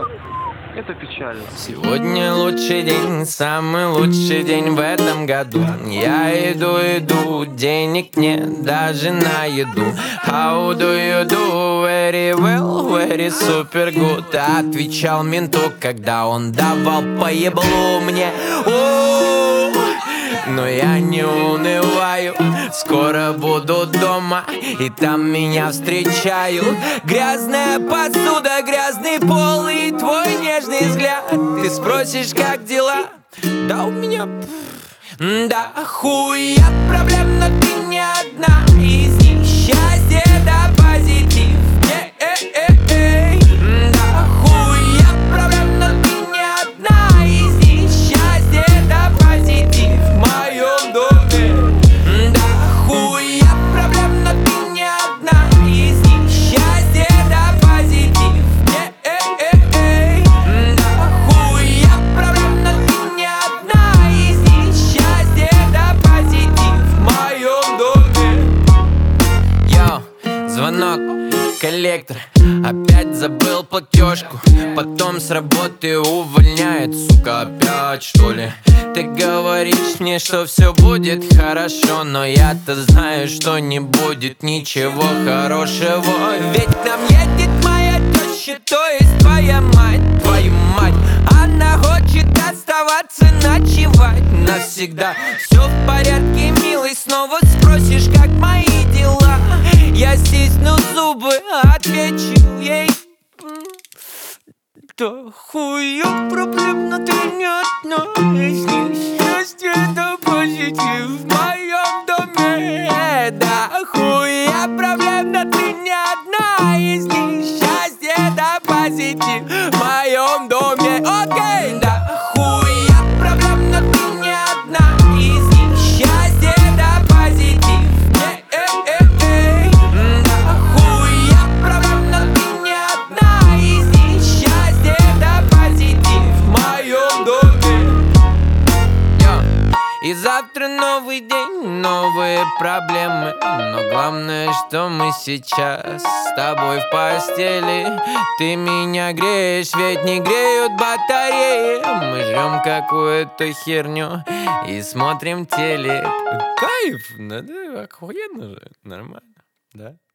Это печально. Сегодня лучший день, самый лучший день в этом году. Я иду, денег нет даже на еду. How do you do? Very well, very super good. Отвечал менту, когда он давал по еблу мне. Но я не унываю, скоро буду дома, и там меня встречают. Грязная посуда, грязный пол и твой нежный взгляд. Ты спросишь, как дела? Да у меня... Да хуя проблем, но ты не одна. Из них счастье да позитив. Да хуя проблем, но ты не одна. Из них счастье да позитив в моем доме. Да хуя проблем, но ты не одна. Из них счастье да позитив. Да хуя проблем, но ты не одна. Из них счастье да позитив в моем доме. Йоу, звонок, коллектор. Опять забыл платежку. Потом с работы увольняет, сука, опять что ли? Ты говоришь мне, что все будет хорошо, но я-то знаю, что не будет ничего хорошего. Ведь к нам едет моя теща, то есть твоя мать. Твою мать, она хочет оставаться ночевать навсегда. Все в порядке, милый, снова спросишь, как мои дела. Я стисну зубы, отвечу ей: да хуя проблем, но ты не одна. Из них счастье да позитив в моем доме. Да хуя проблем, но ты не одна. Из них счастье да позитив в моем доме. Окей, да хуя проблем, но ты не одна. Из них счастье да позитив. Да хуя проблем, но ты не одна. Из них счастье да позитив в моем доме. И завтра новый день, новые проблемы. Но главное, что мы сейчас с тобой в постели. Ты меня греешь, ведь не греют батареи. Мы жрем какую-то херню и смотрим телек. Кайф, да, охуенно же, нормально, да?